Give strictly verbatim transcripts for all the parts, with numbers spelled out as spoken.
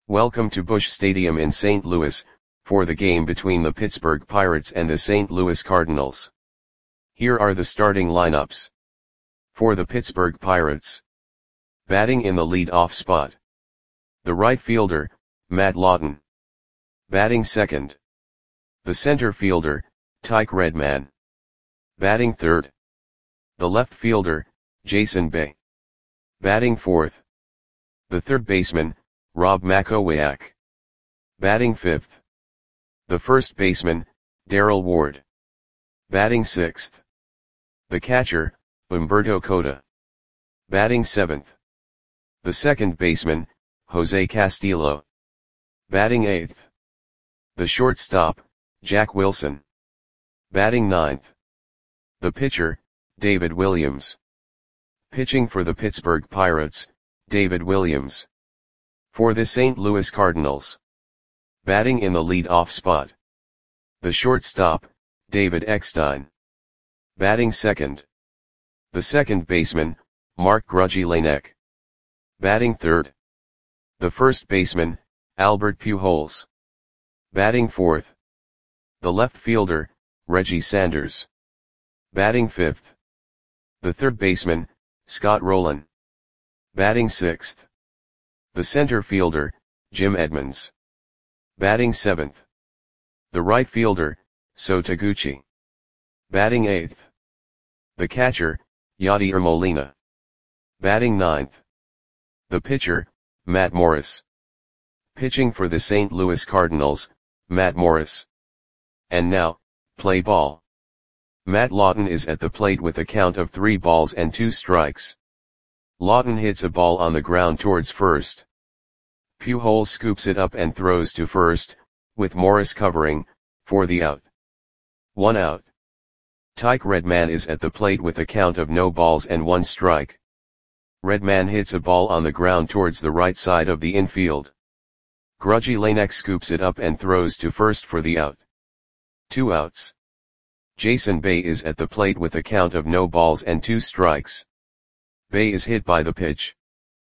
Welcome to Busch Stadium in Saint Louis, for the game between the Pittsburgh Pirates and the Saint Louis Cardinals. Here are the starting lineups. For the Pittsburgh Pirates. Batting in the lead-off spot. The right fielder, Matt Lawton. Batting second. The center fielder, Tyke Redman. Batting third. The left fielder, Jason Bay. Batting fourth. The third baseman, Rob Makowiak. Batting fifth. The first baseman, Darrell Ward. Batting sixth. The catcher, Humberto Cota. Batting seventh. The second baseman, Jose Castillo. Batting eighth. The shortstop, Jack Wilson. Batting ninth. The pitcher, David Williams. Pitching for the Pittsburgh Pirates, David Williams. For the Saint Louis Cardinals. Batting in the lead-off spot. The shortstop, David Eckstein. Batting second. The second baseman, Mark Grudzielanek. Batting third. The first baseman, Albert Pujols. Batting fourth. The left fielder, Reggie Sanders. Batting fifth. The third baseman, Scott Rowland. Batting sixth. The center fielder, Jim Edmonds. Batting seventh. The right fielder, So Taguchi. Batting eighth. The catcher, Yadier Molina. Batting ninth. The pitcher, Matt Morris. Pitching for the Saint Louis Cardinals, Matt Morris. And now, play ball. Matt Lawton is at the plate with a count of three balls and two strikes. Lawton hits a ball on the ground towards first. Pujols scoops it up and throws to first, with Morris covering, for the out. One out. Tyke Redman is at the plate with a count of no balls and one strike. Redman hits a ball on the ground towards the right side of the infield. Grudzielanek scoops it up and throws to first for the out. Two outs. Jason Bay is at the plate with a count of no balls and two strikes. Bay is hit by the pitch.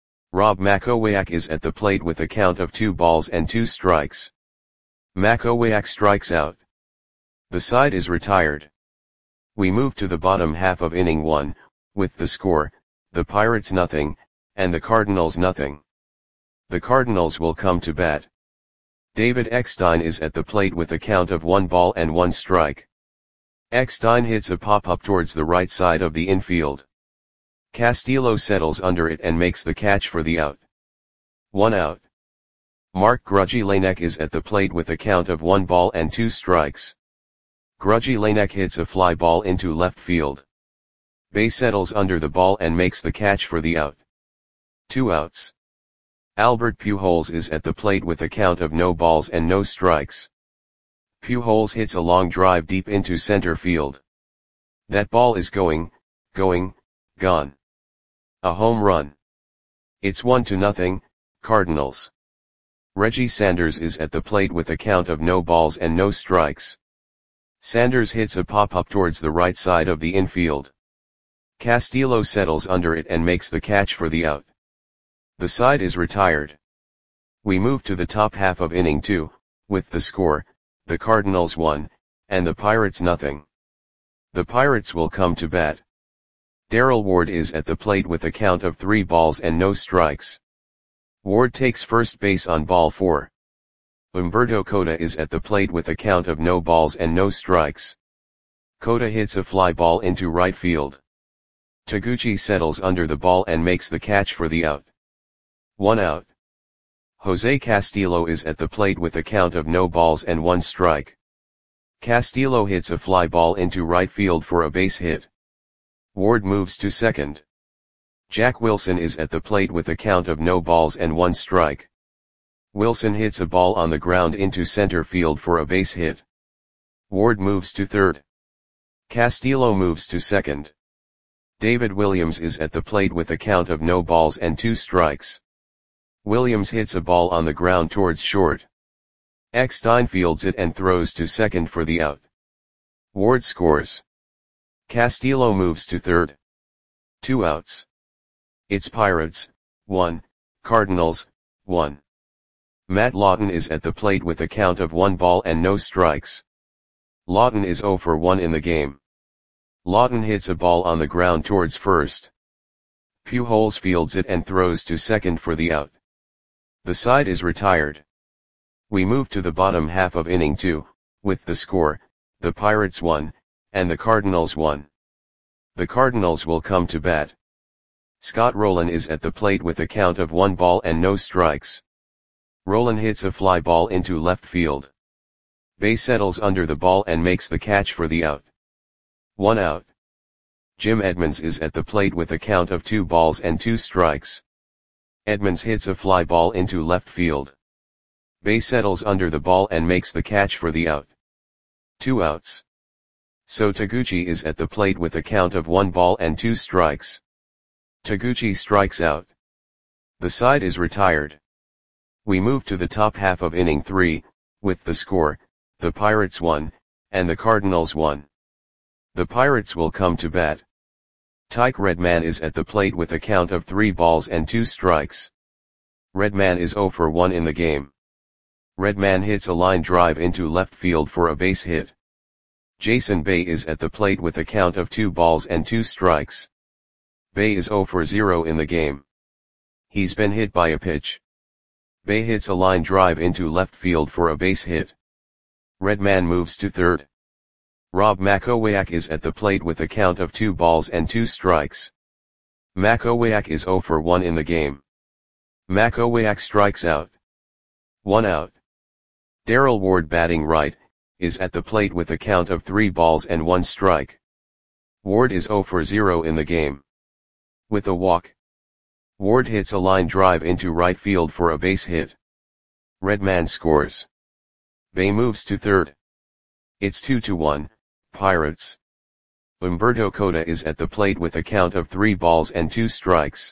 Rob Makowiak is at the plate with a count of two balls and two strikes. Makowiak strikes out. The side is retired. We move to the bottom half of inning one, with the score, the Pirates nothing, and the Cardinals nothing. The Cardinals will come to bat. David Eckstein is at the plate with a count of one ball and one strike. Eckstein hits a pop-up towards the right side of the infield. Castillo settles under it and makes the catch for the out. One out. Mark Grudzielanek is at the plate with a count of one ball and two strikes. Grudzielanek hits a fly ball into left field. Bay settles under the ball and makes the catch for the out. Two outs. Albert Pujols is at the plate with a count of no balls and no strikes. Pujols hits a long drive deep into center field. That ball is going, going, gone. A home run. It's one to nothing, Cardinals. Reggie Sanders is at the plate with a count of no balls and no strikes. Sanders hits a pop-up towards the right side of the infield. Castillo settles under it and makes the catch for the out. The side is retired. We move to the top half of inning two, with the score, the Cardinals one, and the Pirates nothing. The Pirates will come to bat. Darrell Ward is at the plate with a count of three balls and no strikes. Ward takes first base on ball four. Humberto Cota is at the plate with a count of no balls and no strikes. Cota hits a fly ball into right field. Taguchi settles under the ball and makes the catch for the out. One out. Jose Castillo is at the plate with a count of no balls and one strike. Castillo hits a fly ball into right field for a base hit. Ward moves to second. Jack Wilson is at the plate with a count of no balls and one strike. Wilson hits a ball on the ground into center field for a base hit. Ward moves to third. Castillo moves to second. David Williams is at the plate with a count of no balls and two strikes. Williams hits a ball on the ground towards short. Eckstein fields it and throws to second for the out. Ward scores. Castillo moves to third. Two outs. It's Pirates, one, Cardinals, one. Matt Lawton is at the plate with a count of one ball and no strikes. Lawton is zero for one in the game. Lawton hits a ball on the ground towards first. Pujols fields it and throws to second for the out. The side is retired. We move to the bottom half of inning two, with the score, the Pirates one, and the Cardinals one. The Cardinals will come to bat. Scott Rolen is at the plate with a count of one ball and no strikes. Rolen hits a fly ball into left field. Bay settles under the ball and makes the catch for the out. One out. Jim Edmonds is at the plate with a count of two balls and two strikes. Edmonds hits a fly ball into left field. Bay settles under the ball and makes the catch for the out. Two outs. So Taguchi is at the plate with a count of one ball and two strikes. Taguchi strikes out. The side is retired. We move to the top half of inning three, with the score, the Pirates one, and the Cardinals one. The Pirates will come to bat. Tyke Redman is at the plate with a count of three balls and two strikes. Redman is zero for one in the game. Redman hits a line drive into left field for a base hit. Jason Bay is at the plate with a count of two balls and two strikes. Bay is zero for zero in the game. He's been hit by a pitch. Bay hits a line drive into left field for a base hit. Redman moves to third. Rob Makowiak is at the plate with a count of two balls and two strikes. Makowiak is zero for one in the game. Makowiak strikes out. One out. Darrell Ward, batting right, is at the plate with a count of three balls and one strike. Ward is zero for zero in the game. With a walk, Ward hits a line drive into right field for a base hit. Redman scores. Bay moves to third. It's two to one, Pirates. Humberto Cota is at the plate with a count of three balls and two strikes.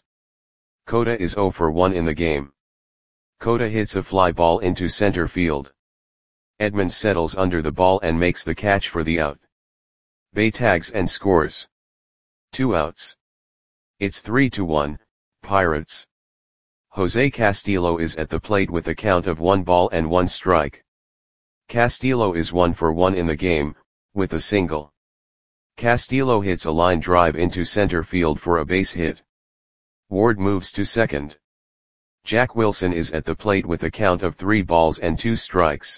Cota is zero for one in the game. Cota hits a fly ball into center field. Edmonds settles under the ball and makes the catch for the out. Bay tags and scores. Two outs. It's three to one, Pirates. Jose Castillo is at the plate with a count of one ball and one strike. Castillo is one for one in the game, with a single. Castillo hits a line drive into center field for a base hit. Ward moves to second. Jack Wilson is at the plate with a count of three balls and two strikes.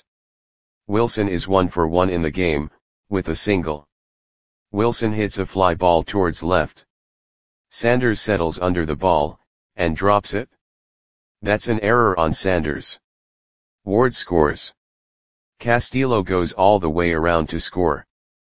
Wilson is one for one in the game, with a single. Wilson hits a fly ball towards left. Sanders settles under the ball, and drops it. That's an error on Sanders. Ward scores. Castillo goes all the way around to score.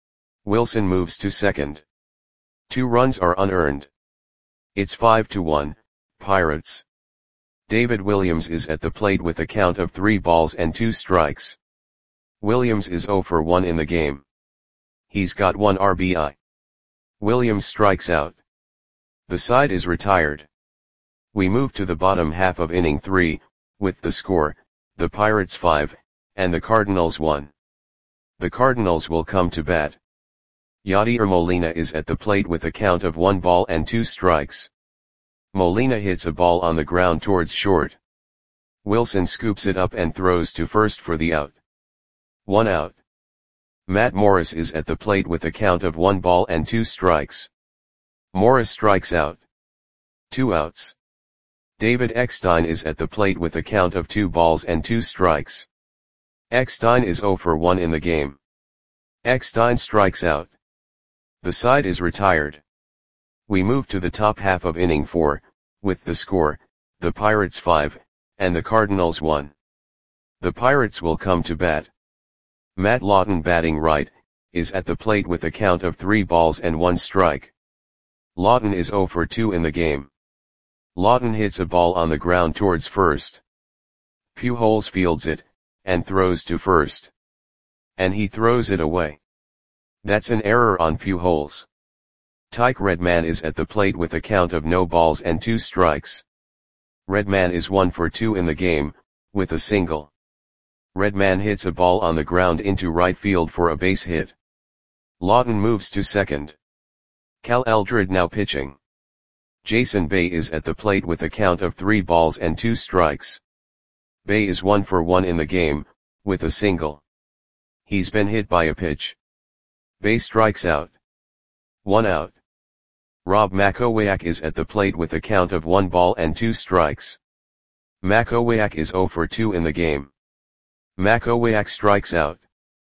Wilson moves to second. Two runs are unearned. It's five to one, Pirates. David Williams is at the plate with a count of three balls and two strikes. Williams is zero for one in the game. He's got one R B I. Williams strikes out. The side is retired. We move to the bottom half of inning three, with the score, the Pirates five, and the Cardinals one. The Cardinals will come to bat. Yadier Molina is at the plate with a count of one ball and two strikes. Molina hits a ball on the ground towards short. Wilson scoops it up and throws to first for the out. One out. Matt Morris is at the plate with a count of one ball and two strikes. Morris strikes out. Two outs. David Eckstein is at the plate with a count of two balls and two strikes. Eckstein is zero for one in the game. Eckstein strikes out. The side is retired. We move to the top half of inning four, with the score, the Pirates five, and the Cardinals one. The Pirates will come to bat. Matt Lawton, batting right, is at the plate with a count of three balls and one strike. Lawton is zero for two in the game. Lawton hits a ball on the ground towards first. Pujols fields it, and throws to first. And he throws it away. That's an error on Pujols. Tyke Redman is at the plate with a count of no balls and two strikes. Redman is one for two in the game, with a single. Redman hits a ball on the ground into right field for a base hit. Lawton moves to second. Cal Eldred now pitching. Jason Bay is at the plate with a count of three balls and two strikes. Bae is one for one in the game, with a single. He's been hit by a pitch. Bae strikes out. One out. Rob Makowiak is at the plate with a count of one ball and two strikes. Makowiak is zero for two in the game. Makowiak strikes out.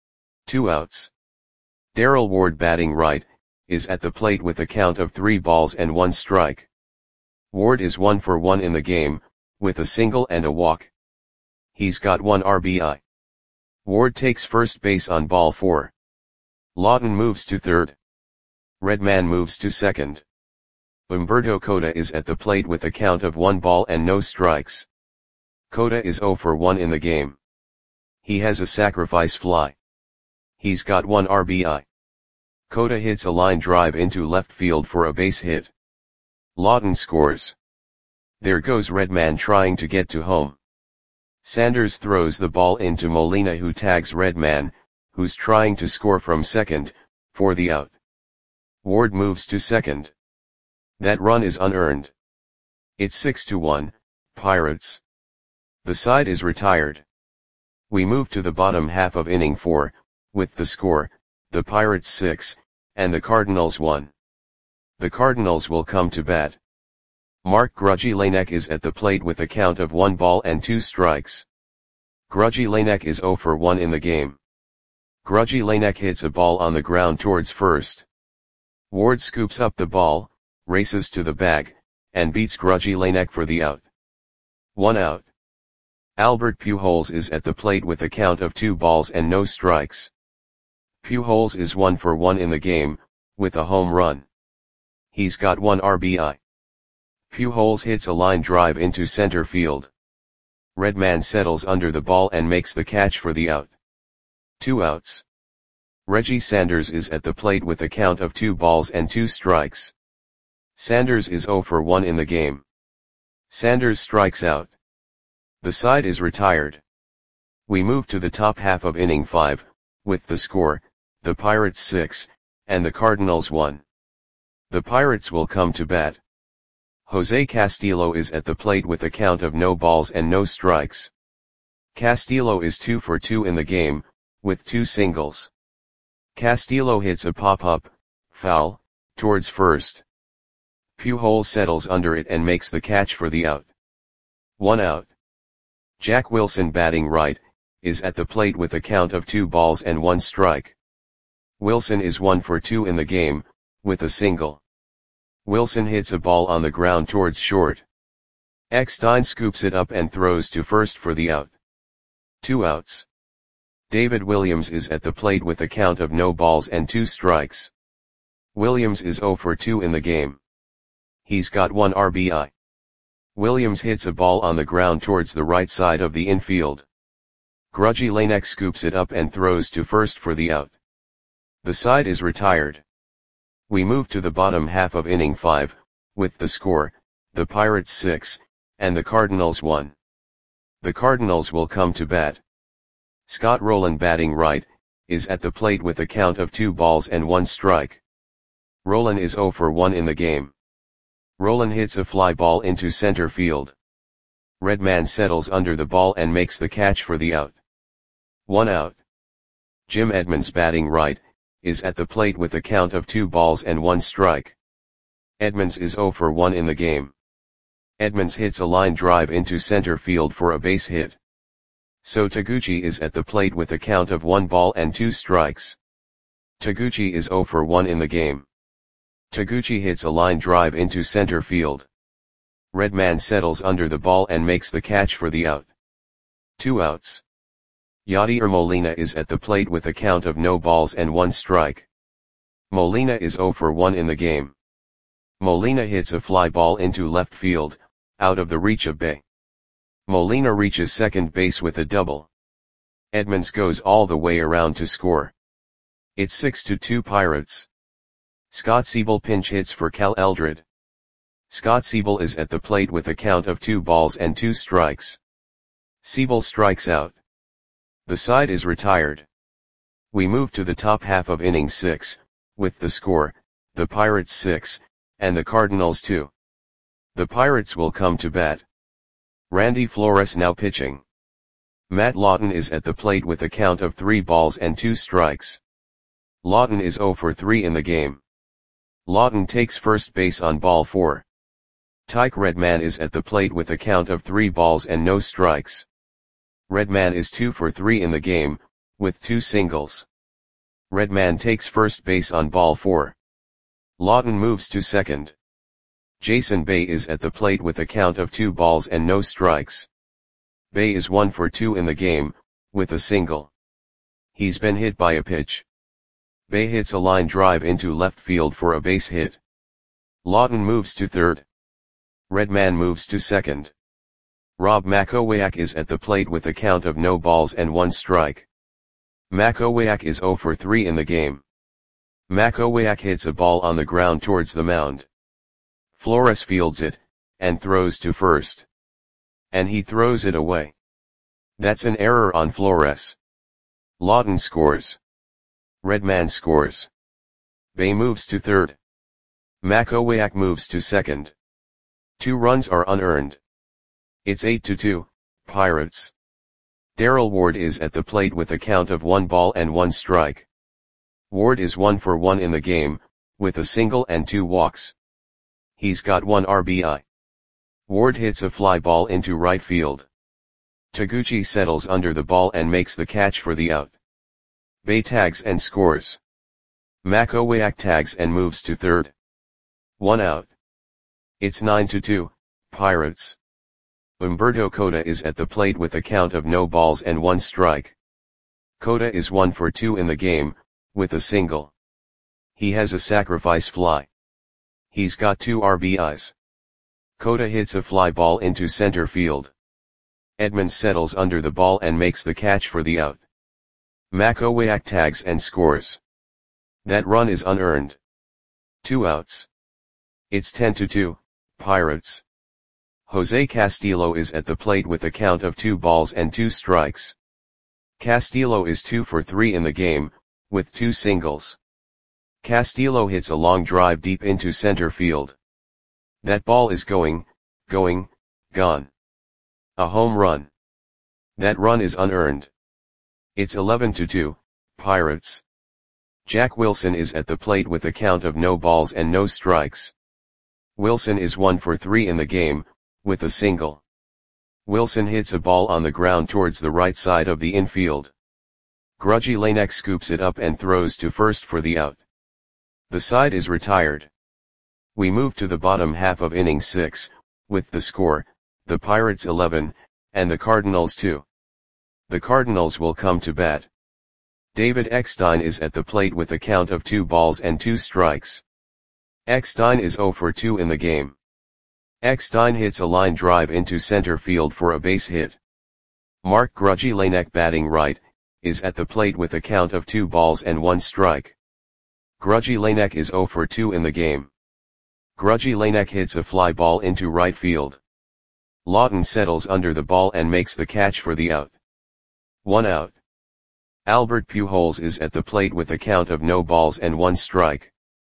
Two outs. Daryl Ward, batting right, is at the plate with a count of three balls and one strike. Ward is one for one in the game, with a single and a walk. He's got one R B I. Ward takes first base on ball four. Lawton moves to third. Redman moves to second. Umberto Cota is at the plate with a count of one ball and no strikes. Cota is zero for one in the game. He has a sacrifice fly. He's got one R B I. Cota hits a line drive into left field for a base hit. Lawton scores. There goes Redman trying to get to home. Sanders throws the ball into Molina, who tags Redman, who's trying to score from second, for the out. Ward moves to second. That run is unearned. It's six to one, Pirates. The side is retired. We move to the bottom half of inning four, with the score, the Pirates six, and the Cardinals one. The Cardinals will come to bat. Mark Grudzielanek is at the plate with a count of one ball and two strikes. Grudzielanek is zero for one in the game. Grudzielanek hits a ball on the ground towards first. Ward scoops up the ball, races to the bag, and beats Grudzielanek for the out. One out. Albert Pujols is at the plate with a count of two balls and no strikes. Pujols is one for one in the game, with a home run. He's got one R B I. Pujols hits a line drive into center field. Redman settles under the ball and makes the catch for the out. Two outs. Reggie Sanders is at the plate with a count of two balls and two strikes. Sanders is zero for one in the game. Sanders strikes out. The side is retired. We move to the top half of inning five, with the score, the Pirates six, and the Cardinals one. The Pirates will come to bat. Jose Castillo is at the plate with a count of no balls and no strikes. Castillo is two for two in the game, with two singles. Castillo hits a pop-up, foul, towards first. Pujols settles under it and makes the catch for the out. One out. Jack Wilson, batting right, is at the plate with a count of two balls and one strike. Wilson is one for two in the game, with a single. Wilson hits a ball on the ground towards short. Eckstein scoops it up and throws to first for the out. Two outs. David Williams is at the plate with a count of no balls and two strikes. Williams is zero for two in the game. He's got one R B I. Williams hits a ball on the ground towards the right side of the infield. Grudzielanek scoops it up and throws to first for the out. The side is retired. We move to the bottom half of inning five, with the score, the Pirates six, and the Cardinals one. The Cardinals will come to bat. Scott Rowland, batting right, is at the plate with a count of two balls and one strike. Rowland is zero for one in the game. Rowland hits a fly ball into center field. Redman settles under the ball and makes the catch for the out. One out. Jim Edmonds, batting right, is at the plate with a count of two balls and one strike. Edmonds is zero for one in the game. Edmonds hits a line drive into center field for a base hit. So Taguchi is at the plate with a count of one ball and two strikes. Taguchi is zero for one in the game. Taguchi hits a line drive into center field. Redman settles under the ball and makes the catch for the out. Two outs. Yadier Molina is at the plate with a count of no balls and one strike. Molina is zero for one in the game. Molina hits a fly ball into left field, out of the reach of Bae. Molina reaches second base with a double. Edmonds goes all the way around to score. It's six to two Pirates. Scott Siebel pinch hits for Cal Eldred. Scott Siebel is at the plate with a count of two balls and two strikes. Siebel strikes out. The side is retired. We move to the top half of inning six, with the score, the Pirates six, and the Cardinals two. The Pirates will come to bat. Randy Flores now pitching. Matt Lawton is at the plate with a count of three balls and two strikes. Lawton is zero for three in the game. Lawton takes first base on ball four. Tyke Redman is at the plate with a count of three balls and no strikes. Redman is two for three in the game, with two singles. Redman takes first base on ball four. Lawton moves to second. Jason Bay is at the plate with a count of two balls and no strikes. Bay is one for two in the game, with a single. He's been hit by a pitch. Bay hits a line drive into left field for a base hit. Lawton moves to third. Redman moves to second. Rob Makowiak is at the plate with a count of no balls and one strike. Makowiak is zero for three in the game. Makowiak hits a ball on the ground towards the mound. Flores fields it, and throws to first. And he throws it away. That's an error on Flores. Lawton scores. Redman scores. Bay moves to third. Makowiak moves to second. Two runs are unearned. It's eight to two, Pirates. Darrell Ward is at the plate with a count of one ball and one strike. Ward is one for one in the game, with a single and two walks. He's got one R B I. Ward hits a fly ball into right field. Taguchi settles under the ball and makes the catch for the out. Bay tags and scores. Makowiak tags and moves to third. One out. It's nine to two, Pirates. Humberto Cota is at the plate with a count of no balls and one strike. Cota is one for two in the game, with a single. He has a sacrifice fly. He's got two R B Is. Cota hits a fly ball into center field. Edmonds settles under the ball and makes the catch for the out. Makowiak tags and scores. That run is unearned. Two outs. It's ten to two, Pirates. Jose Castillo is at the plate with a count of two balls and two strikes. Castillo is two for three in the game, with two singles. Castillo hits a long drive deep into center field. That ball is going, going, gone. A home run. That run is unearned. It's eleven to two, Pirates. Jack Wilson is at the plate with a count of no balls and no strikes. Wilson is one for three in the game, with a single. Wilson hits a ball on the ground towards the right side of the infield. Grudgy Lanek scoops it up and throws to first for the out. The side is retired. We move to the bottom half of inning six, with the score, the Pirates eleven, and the Cardinals two. The Cardinals will come to bat. David Eckstein is at the plate with a count of two balls and two strikes. Eckstein is zero for two in the game. Eckstein hits a line drive into center field for a base hit. Mark Grudgy Lanek, batting right, is at the plate with a count of two balls and one strike. Grudgy Lanek is zero for two in the game. Grudgy Lanek hits a fly ball into right field. Lawton settles under the ball and makes the catch for the out. One out. Albert Pujols is at the plate with a count of no balls and one strike.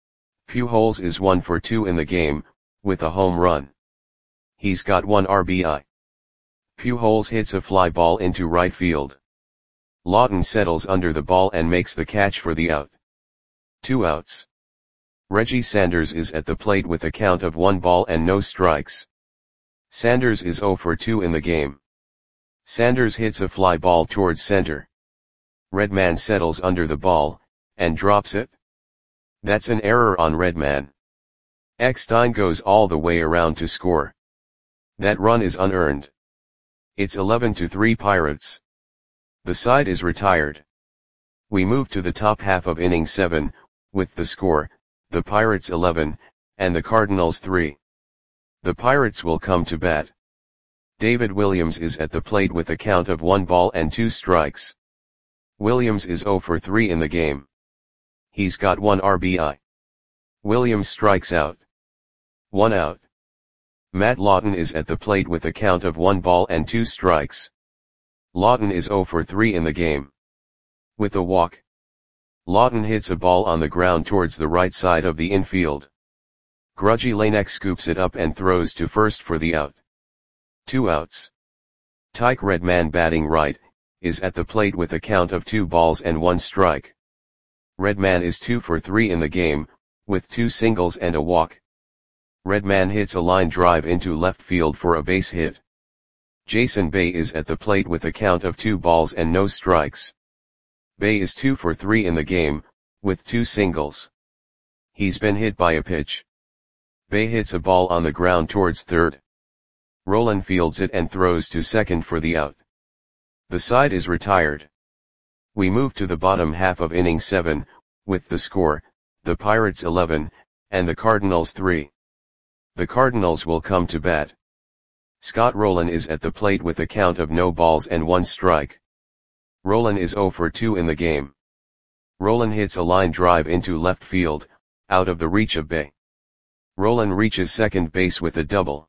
Pujols is one for two in the game, with a home run. He's got one R B I. Pujols hits a fly ball into right field. Lawton settles under the ball and makes the catch for the out. Two outs. Reggie Sanders is at the plate with a count of one ball and no strikes. Sanders is zero for two in the game. Sanders hits a fly ball towards center. Redman settles under the ball, and drops it. That's an error on Redman. Eckstein goes all the way around to score. That run is unearned. It's eleven to three Pirates. The side is retired. We move to the top half of inning seven, with the score, the Pirates eleven, and the Cardinals three. The Pirates will come to bat. David Williams is at the plate with a count of one ball and two strikes. Williams is zero for three in the game. He's got one R B I. Williams strikes out. One out. Matt Lawton is at the plate with a count of one ball and two strikes. Lawton is zero for three in the game. With a walk. Lawton hits a ball on the ground towards the right side of the infield. Grudgy Lanek scoops it up and throws to first for the out. Two outs. Tyke Redman batting right, is at the plate with a count of two balls and one strike. Redman is two for three in the game, with two singles and a walk. Redman hits a line drive into left field for a base hit. Jason Bay is at the plate with a count of two balls and no strikes. Bay is two for three in the game, with two singles. He's been hit by a pitch. Bay hits a ball on the ground towards third. Rolen fields it and throws to second for the out. The side is retired. We move to the bottom half of inning seven, with the score, the Pirates eleven, and the Cardinals three. The Cardinals will come to bat. Scott Rolen is at the plate with a count of no balls and one strike. Rolen is zero for two in the game. Rolen hits a line drive into left field, out of the reach of Bay. Rolen reaches second base with a double.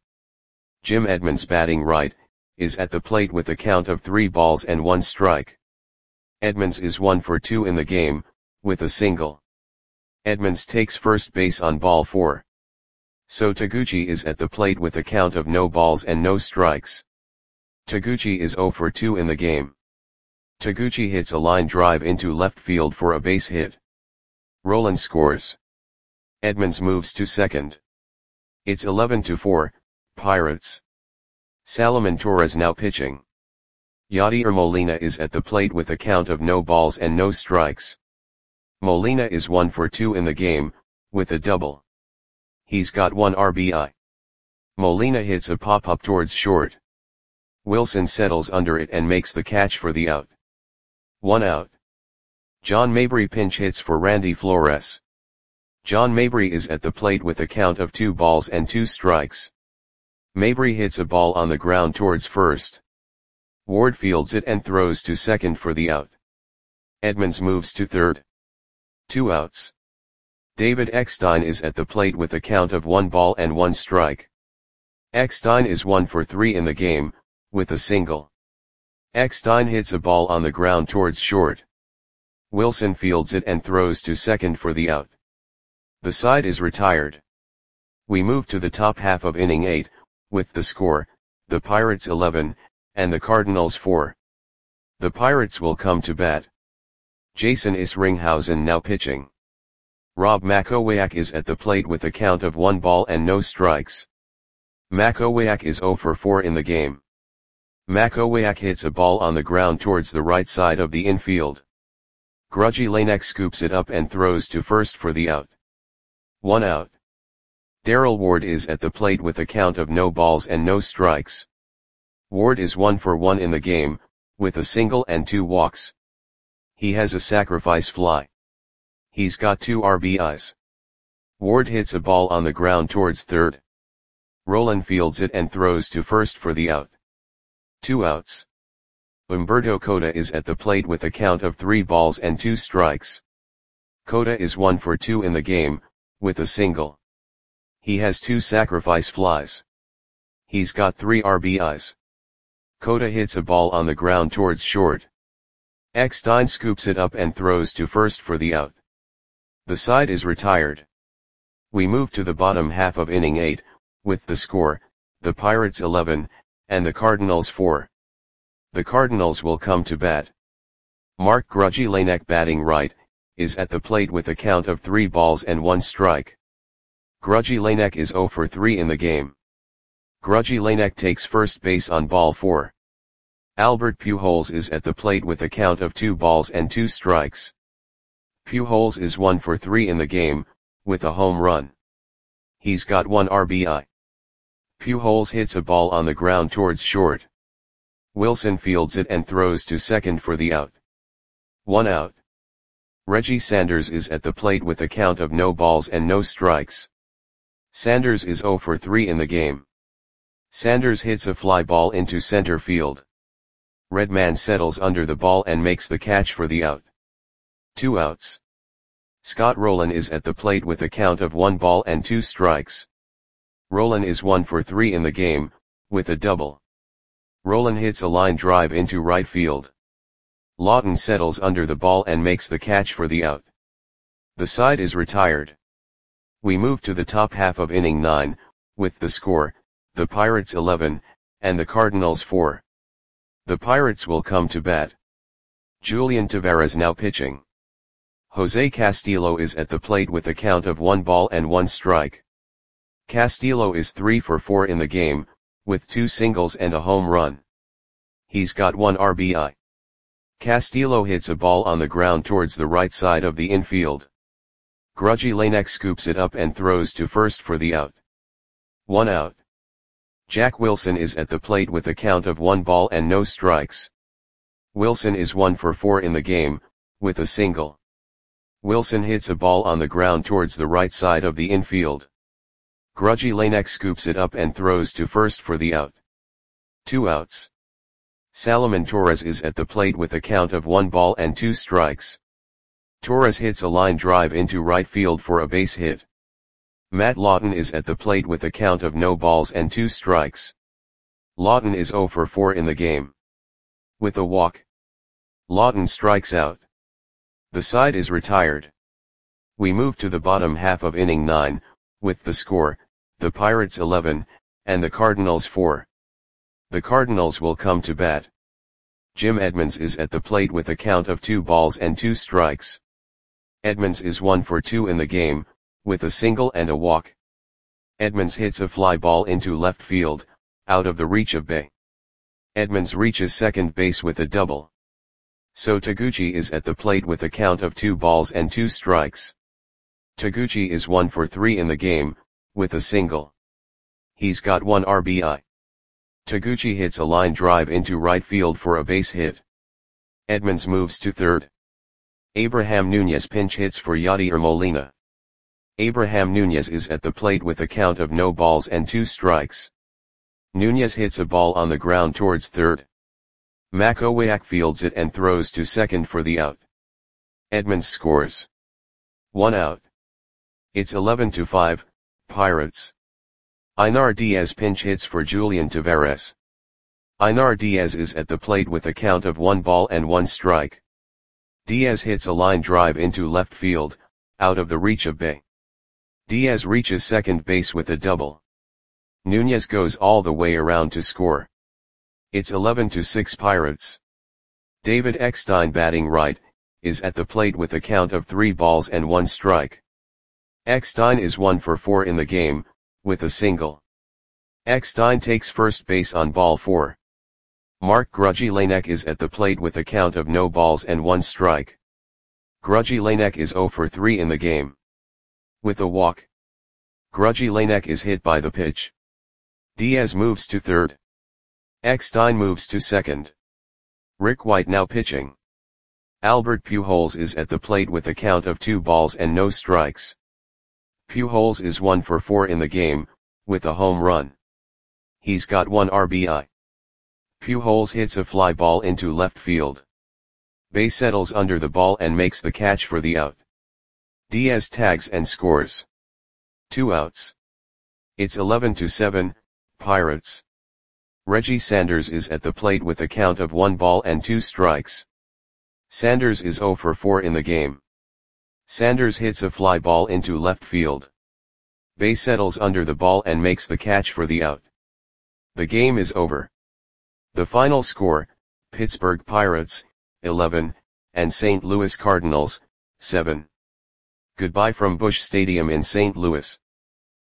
Jim Edmonds batting right, is at the plate with a count of three balls and one strike. Edmonds is one for two in the game, with a single. Edmonds takes first base on ball four. So Taguchi is at the plate with a count of no balls and no strikes. Taguchi is zero for two in the game. Taguchi hits a line drive into left field for a base hit. Rolen scores. Edmonds moves to second. It's eleven to four, Pirates. Salomon Torres now pitching. Yadier Molina is at the plate with a count of no balls and no strikes. Molina is one for two in the game, with a double. He's got one R B I. Molina hits a pop-up towards short. Wilson settles under it and makes the catch for the out. One out. John Mabry pinch hits for Randy Flores. John Mabry is at the plate with a count of two balls and two strikes. Mabry hits a ball on the ground towards first. Ward fields it and throws to second for the out. Edmonds moves to third. Two outs. David Eckstein is at the plate with a count of one ball and one strike. Eckstein is one for three in the game, with a single. Eckstein hits a ball on the ground towards short. Wilson fields it and throws to second for the out. The side is retired. We move to the top half of inning eight, with the score, the Pirates eleven, and the Cardinals four. The Pirates will come to bat. Jason Isringhausen now pitching. Rob Makowiak is at the plate with a count of one ball and no strikes. Makowiak is zero for four in the game. Makowiak hits a ball on the ground towards the right side of the infield. Grudgy Lanek scoops it up and throws to first for the out. One out. Darrell Ward is at the plate with a count of no balls and no strikes. Ward is one for one in the game, with a single and two walks. He has a sacrifice fly. He's got two R B Is. Ward hits a ball on the ground towards third. Rolen fields it and throws to first for the out. Two outs. Umberto Cota is at the plate with a count of three balls and two strikes. Cota is one for two in the game, with a single. He has two sacrifice flies. He's got three R B Is. Cota hits a ball on the ground towards short. Eckstein scoops it up and throws to first for the out. The side is retired. We move to the bottom half of inning eight, with the score, the Pirates eleven, and the Cardinals four. The Cardinals will come to bat. Mark Grudgy Lanek batting right, is at the plate with a count of three balls and one strike. Grudgy Lanek is zero for three in the game. Grudgy Lanek takes first base on ball four. Albert Pujols is at the plate with a count of two balls and two strikes. Pujols is one for three in the game, with a home run. He's got one R B I. Pujols hits a ball on the ground towards short. Wilson fields it and throws to second for the out. One out. Reggie Sanders is at the plate with a count of no balls and no strikes. Sanders is zero for three in the game. Sanders hits a fly ball into center field. Redman settles under the ball and makes the catch for the out. Two outs. Scott Rolen is at the plate with a count of one ball and two strikes. Rolen is one for three in the game, with a double. Rolen hits a line drive into right field. Lawton settles under the ball and makes the catch for the out. The side is retired. We move to the top half of inning nine, with the score, the Pirates eleven, and the Cardinals four. The Pirates will come to bat. Julian Tavarez now pitching. Jose Castillo is at the plate with a count of one ball and one strike. Castillo is three for four in the game, with two singles and a home run. He's got one R B I. Castillo hits a ball on the ground towards the right side of the infield. Grudgy Lanek scoops it up and throws to first for the out. One out. Jack Wilson is at the plate with a count of one ball and no strikes. Wilson is one for four in the game, with a single. Wilson hits a ball on the ground towards the right side of the infield. Grudgy Lanek scoops it up and throws to first for the out. Two outs. Salomon Torres is at the plate with a count of one ball and two strikes. Torres hits a line drive into right field for a base hit. Matt Lawton is at the plate with a count of no balls and two strikes. Lawton is zero for four in the game. With a walk, Lawton strikes out. The side is retired. We move to the bottom half of inning nine, with the score, the Pirates eleven, and the Cardinals four. The Cardinals will come to bat. Jim Edmonds is at the plate with a count of two balls and two strikes. Edmonds is one for two in the game, with a single and a walk. Edmonds hits a fly ball into left field, out of the reach of Bay. Edmonds reaches second base with a double. So Taguchi is at the plate with a count of two balls and two strikes. Taguchi is one for three in the game, with a single. He's got one R B I. Taguchi hits a line drive into right field for a base hit. Edmonds moves to third. Abraham Nunez pinch hits for Yadier Molina. Abraham Nunez is at the plate with a count of no balls and two strikes. Nunez hits a ball on the ground towards third. Makowiak fields it and throws to second for the out. Edmonds scores. One out. It's eleven to five, Pirates. Einar Diaz pinch hits for Julian Tavarez. Einar Diaz is at the plate with a count of one ball and one strike. Diaz hits a line drive into left field, out of the reach of Bay. Diaz reaches second base with a double. Nunez goes all the way around to score. It's eleven to six Pirates. David Eckstein batting right, is at the plate with a count of three balls and one strike. Eckstein is one for four in the game, with a single. Eckstein takes first base on ball four. Mark Grudgy Lanek is at the plate with a count of no balls and one strike. Grudgy Lanek is zero for three in the game. With a walk, Grudgy Lanek is hit by the pitch. Diaz moves to third. Eckstein moves to second. Rick White now pitching. Albert Pujols is at the plate with a count of two balls and no strikes. Pujols is one for four in the game, with a home run. He's got one R B I. Pujols hits a fly ball into left field. Bay settles under the ball and makes the catch for the out. Diaz tags and scores. Two outs. It's eleven to seven, Pirates. Reggie Sanders is at the plate with a count of one ball and two strikes. Sanders is zero for four in the game. Sanders hits a fly ball into left field. Bay settles under the ball and makes the catch for the out. The game is over. The final score, Pittsburgh Pirates, eleven, and Saint Louis Cardinals, seven. Goodbye from Busch Stadium in Saint Louis.